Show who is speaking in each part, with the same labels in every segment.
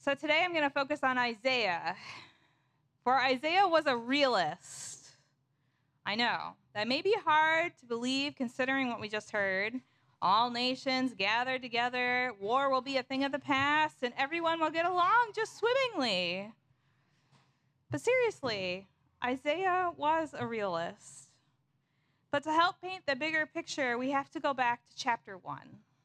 Speaker 1: So today I'm going to focus on Isaiah. For Isaiah was a realist. I know, that may be hard to believe considering what we just heard. All nations gathered together, war will be a thing of the past, and everyone will get along just swimmingly. But seriously, Isaiah was a realist. But to help paint the bigger picture, we have to go back to chapter 1.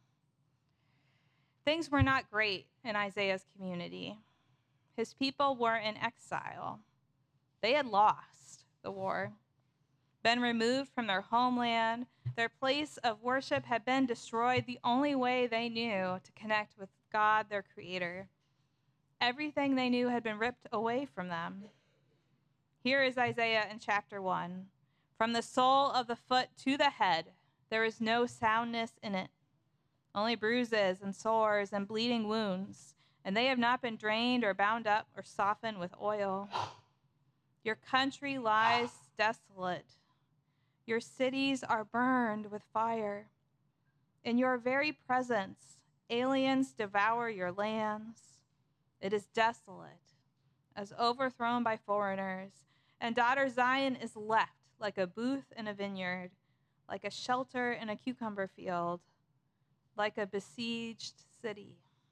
Speaker 1: Things were not great in Isaiah's community. His people were in exile. They had lost the war, been removed from their homeland. Their place of worship had been destroyed, the only way they knew to connect with God, their creator. Everything they knew had been ripped away from them. Here is Isaiah in chapter 1. From the sole of the foot to the head, there is no soundness in it, only bruises and sores and bleeding wounds, and they have not been drained or bound up or softened with oil. Your country lies desolate. Your cities are burned with fire. In your very presence, aliens devour your lands. It is desolate, as overthrown by foreigners, and daughter Zion is left like a booth in a vineyard, like a shelter in a cucumber field, like a besieged city.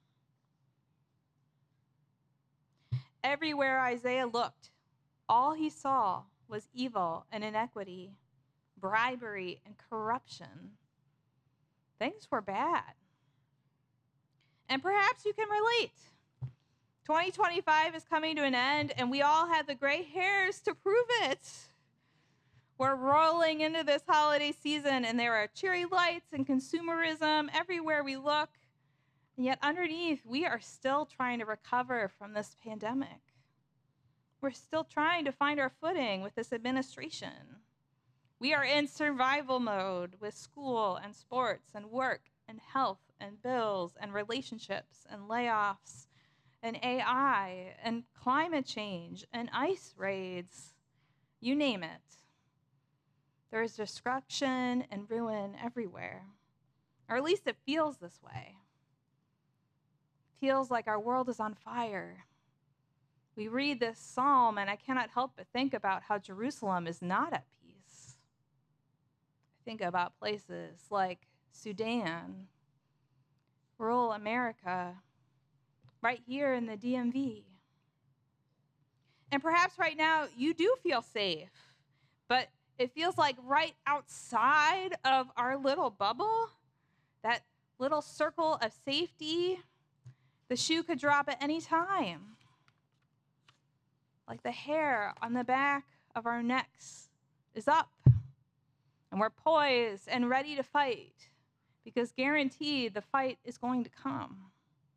Speaker 1: Everywhere Isaiah looked, all he saw was evil and inequity, bribery and corruption. Things were bad. And perhaps you can relate. 2025 is coming to an end, and we all have the gray hairs to prove it. We're rolling into this holiday season, and there are cheery lights and consumerism everywhere we look. And yet underneath, we are still trying to recover from this pandemic. We're still trying to find our footing with this administration. We are in survival mode with school and sports and work and health and bills and relationships and layoffs and AI and climate change and ICE raids. You name it. There is destruction and ruin everywhere, or at least it feels this way. It feels like our world is on fire. We read this psalm, and I cannot help but think about how Jerusalem is not at peace. I think about places like Sudan, rural America, right here in the DMV. And perhaps right now you do feel safe, but it feels like right outside of our little bubble, that little circle of safety, the shoe could drop at any time. Like the hair on the back of our necks is up, and we're poised and ready to fight, because guaranteed the fight is going to come.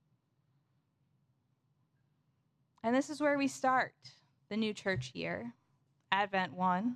Speaker 1: And this is where we start the new church year, Advent 1,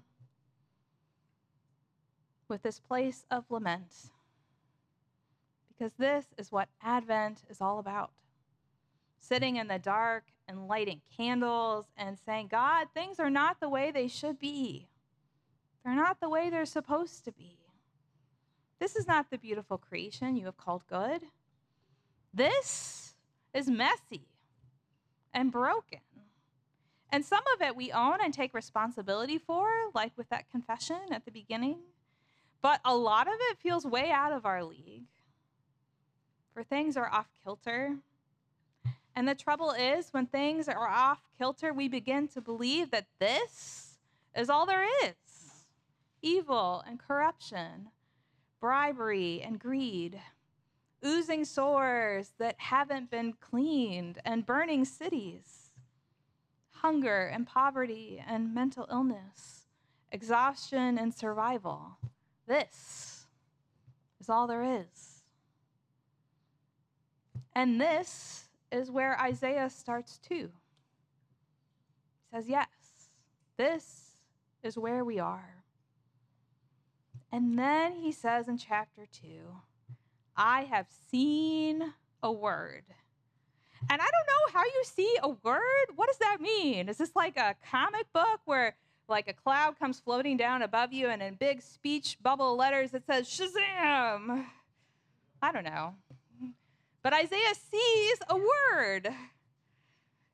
Speaker 1: with this place of lament, because this is what Advent is all about. Sitting in the dark and lighting candles and saying, God, things are not the way they should be. They're not the way they're supposed to be. This is not the beautiful creation you have called good. This is messy and broken. And some of it we own and take responsibility for, like with that confession at the beginning. But a lot of it feels way out of our league. For things are off kilter. And the trouble is, when things are off kilter, we begin to believe that this is all there is. Evil and corruption, bribery and greed, oozing sores that haven't been cleaned, and burning cities, hunger and poverty and mental illness, exhaustion and survival. This is all there is. And this is where Isaiah starts too. He says, yes, this is where we are. And then he says in chapter 2, I have seen a word. And I don't know how you see a word. What does that mean? Is this like a comic book where like a cloud comes floating down above you and in big speech bubble letters it says Shazam? I don't know. But Isaiah sees a word.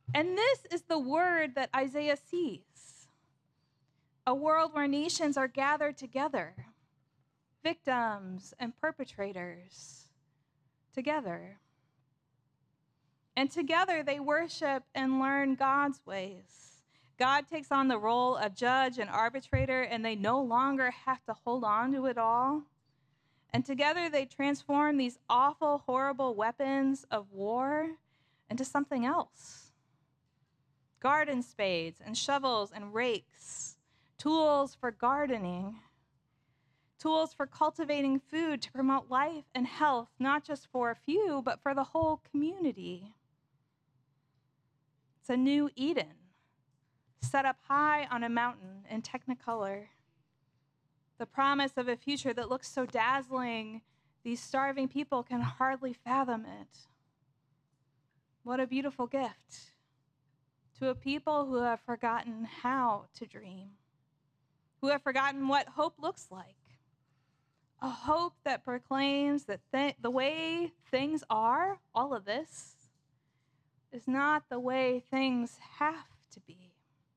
Speaker 1: And this is the word that Isaiah sees. A world where nations are gathered together, victims and perpetrators together. And together they worship and learn God's ways. God takes on the role of judge and arbitrator, and they no longer have to hold on to it all. And together they transform these awful, horrible weapons of war into something else. Garden spades and shovels and rakes, tools for gardening, tools for cultivating food to promote life and health, not just for a few, but for the whole community. It's a new Eden, set up high on a mountain in Technicolor. The promise of a future that looks so dazzling, these starving people can hardly fathom it. What a beautiful gift to a people who have forgotten how to dream, who have forgotten what hope looks like. A hope that proclaims that the way things are, all of this, is not the way things have to be.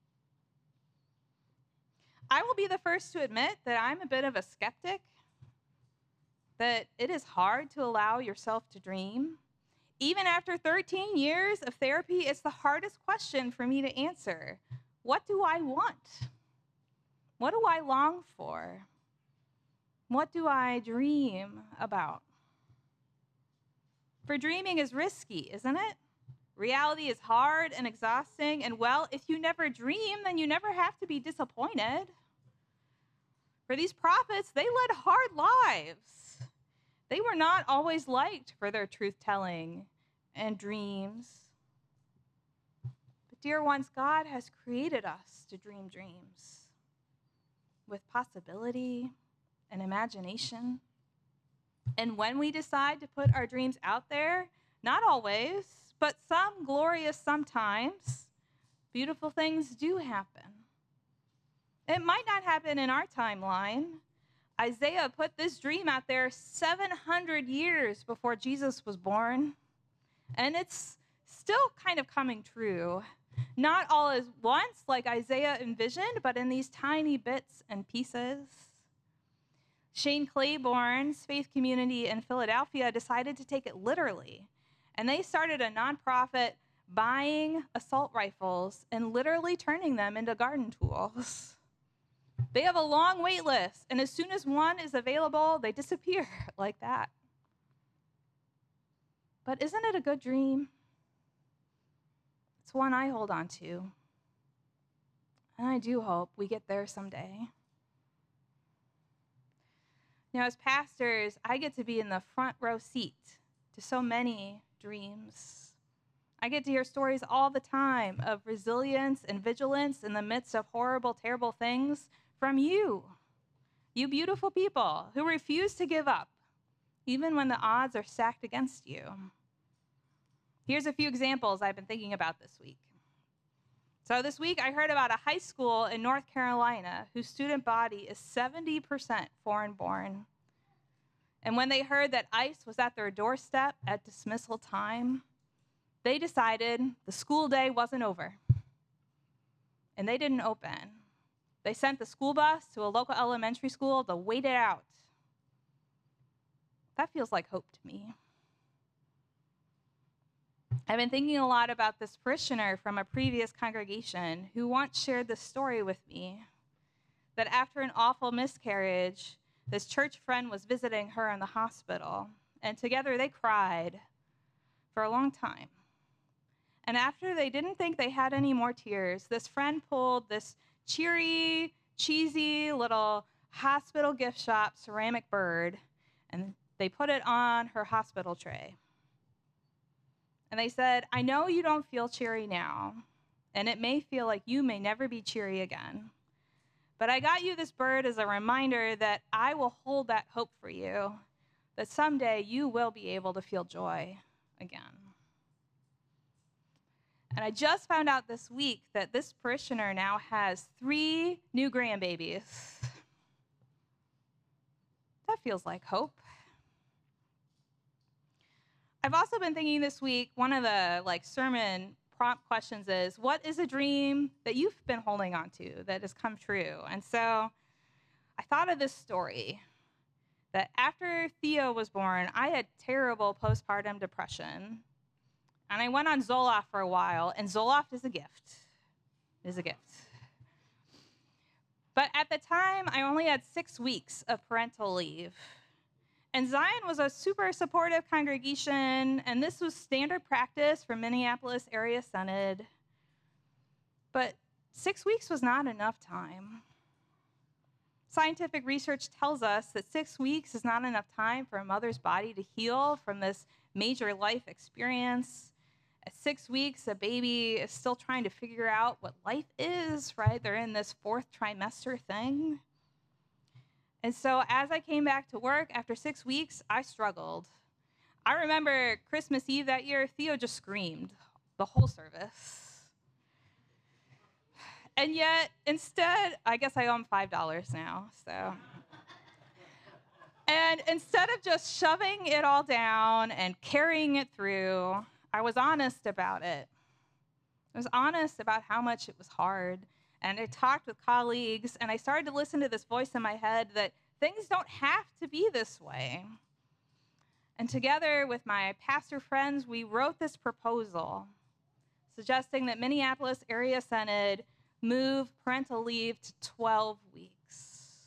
Speaker 1: I will be the first to admit that I'm a bit of a skeptic, that it is hard to allow yourself to dream. Even after 13 years of therapy, it's the hardest question for me to answer. What do I want? What do I long for? What do I dream about? For dreaming is risky, isn't it? Reality is hard and exhausting, and well, if you never dream, then you never have to be disappointed. For these prophets, they led hard lives. They were not always liked for their truth-telling and dreams. But dear ones, God has created us to dream dreams with possibility and imagination. And when we decide to put our dreams out there, not always, but some glorious sometimes, beautiful things do happen. It might not happen in our timeline. Isaiah put this dream out there 700 years before Jesus was born, and it's still kind of coming true. Not all at once, like Isaiah envisioned, but in these tiny bits and pieces. Shane Claiborne's faith community in Philadelphia decided to take it literally, and they started a nonprofit buying assault rifles and literally turning them into garden tools. They have a long wait list, and as soon as one is available, they disappear like that. But isn't it a good dream? It's one I hold on to, and I do hope we get there someday. Now, as pastors, I get to be in the front row seat to so many dreams. I get to hear stories all the time of resilience and vigilance in the midst of horrible, terrible things from you beautiful people who refuse to give up, even when the odds are stacked against you. Here's a few examples I've been thinking about this week. So this week I heard about a high school in North Carolina whose student body is 70% foreign-born. And when they heard that ICE was at their doorstep at dismissal time, they decided the school day wasn't over. And they didn't open. They sent the school bus to a local elementary school to wait it out. That feels like hope to me. I've been thinking a lot about this parishioner from a previous congregation who once shared this story with me, that after an awful miscarriage, this church friend was visiting her in the hospital, and together they cried for a long time. And after they didn't think they had any more tears, this friend pulled this cheery, cheesy little hospital gift shop ceramic bird, and they put it on her hospital tray. And they said, I know you don't feel cheery now, and it may feel like you may never be cheery again, but I got you this bird as a reminder that I will hold that hope for you, that someday you will be able to feel joy again. And I just found out this week that this parishioner now has 3 new grandbabies. That feels like hope. I've also been thinking this week, one of the sermon prompt questions is, what is a dream that you've been holding on to that has come true? And so I thought of this story that after Theo was born, I had terrible postpartum depression. And I went on Zoloft for a while, and Zoloft is a gift. It is a gift. But at the time, I only had 6 weeks of parental leave. And Zion was a super supportive congregation, and this was standard practice for Minneapolis Area Synod. But 6 weeks was not enough time. Scientific research tells us that 6 weeks is not enough time for a mother's body to heal from this major life experience. At 6 weeks, a baby is still trying to figure out what life is, right? They're in this 4th trimester thing. And so as I came back to work after 6 weeks, I struggled. I remember Christmas Eve that year, Theo just screamed the whole service. And yet, instead, I guess I owe him $5 now, so. And instead of just shoving it all down and carrying it through, I was honest about it. I was honest about how much it was hard. And I talked with colleagues, and I started to listen to this voice in my head that things don't have to be this way. And together with my pastor friends, we wrote this proposal suggesting that Minneapolis Area Synod move parental leave to 12 weeks.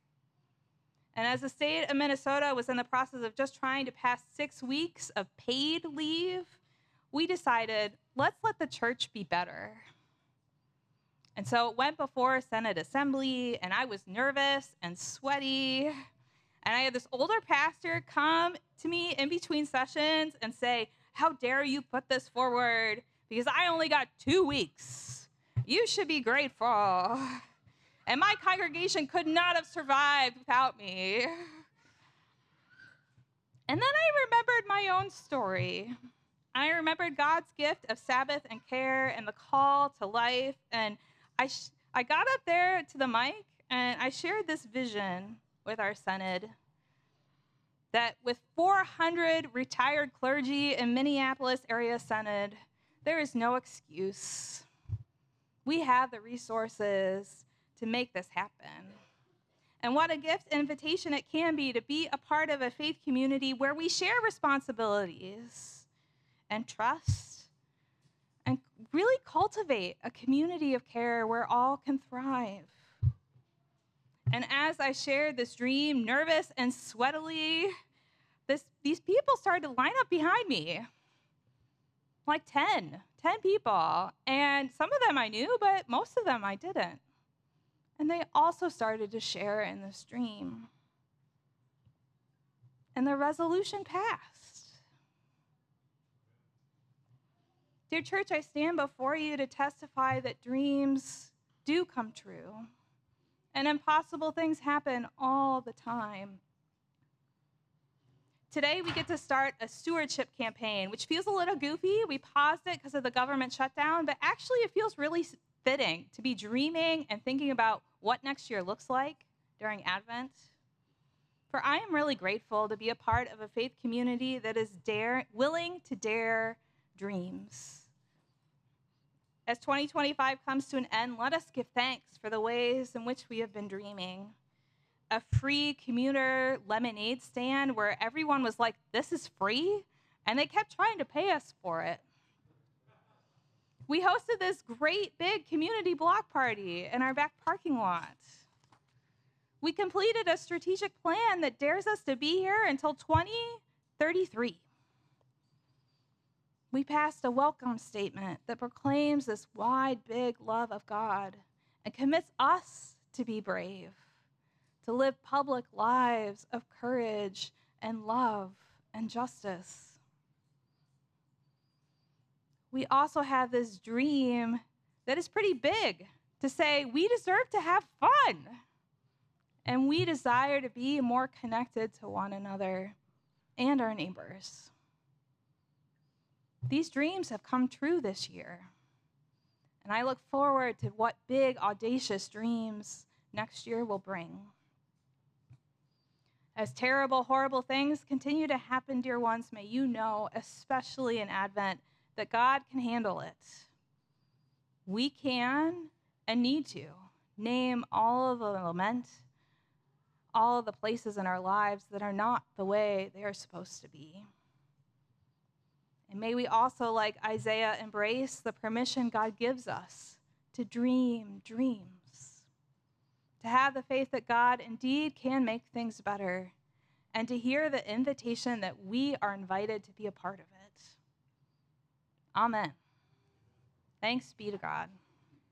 Speaker 1: And as the state of Minnesota was in the process of just trying to pass 6 weeks of paid leave, we decided, let's let the church be better. And so it went before Synod Assembly, and I was nervous and sweaty. And I had this older pastor come to me in between sessions and say, how dare you put this forward? Because I only got 2 weeks. You should be grateful. And my congregation could not have survived without me. And then I remembered my own story. I remembered God's gift of Sabbath and care and the call to life. And I got up there to the mic and I shared this vision with our synod that with 400 retired clergy in Minneapolis Area Synod, there is no excuse. We have the resources to make this happen. And what a gift and invitation it can be to be a part of a faith community where we share responsibilities and trust and really cultivate a community of care where all can thrive. And as I shared this dream, nervous and sweatily, these people started to line up behind me, like 10 people. And some of them I knew, but most of them I didn't. And they also started to share in this dream. And the resolution passed. Dear church, I stand before you to testify that dreams do come true. And impossible things happen all the time. Today, we get to start a stewardship campaign, which feels a little goofy. We paused it because of the government shutdown, but actually it feels really fitting to be dreaming and thinking about what next year looks like during Advent. For I am really grateful to be a part of a faith community that is willing to dare dreams. As 2025 comes to an end, let us give thanks for the ways in which we have been dreaming. A free commuter lemonade stand where everyone was like, this is free, and they kept trying to pay us for it. We hosted this great big community block party in our back parking lot. We completed a strategic plan that dares us to be here until 2033. We passed a welcome statement that proclaims this wide, big love of God and commits us to be brave, to live public lives of courage and love and justice. We also have this dream that is pretty big to say we deserve to have fun and we desire to be more connected to one another and our neighbors. These dreams have come true this year, and I look forward to what big, audacious dreams next year will bring. As terrible, horrible things continue to happen, dear ones, may you know, especially in Advent, that God can handle it. We can and need to name all of the lament, all of the places in our lives that are not the way they are supposed to be. And may we also, like Isaiah, embrace the permission God gives us to dream dreams, to have the faith that God indeed can make things better, and to hear the invitation that we are invited to be a part of it. Amen. Thanks be to God.